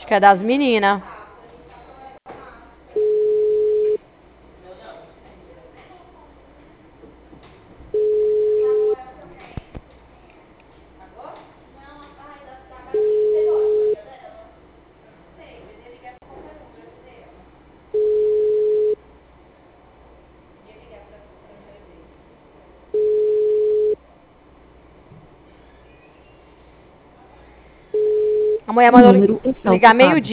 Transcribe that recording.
Acho que é das meninas. A mulher O mandou número está ligar ocupado. meio-dia.